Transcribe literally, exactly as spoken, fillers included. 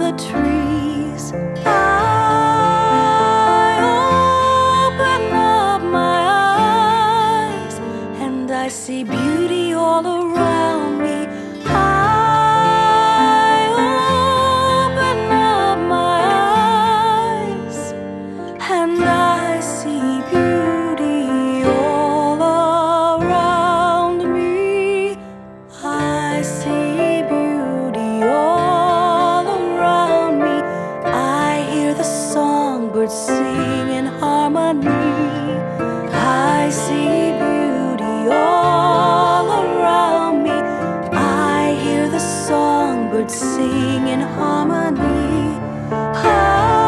the trees. I open up my eyes and I see beauty all around me. I open up my eyes and I see beauty all around me. I see beauty all around me. I hear the songbirds sing in harmony. I see beauty all around me. I hear the songbirds sing in harmony. I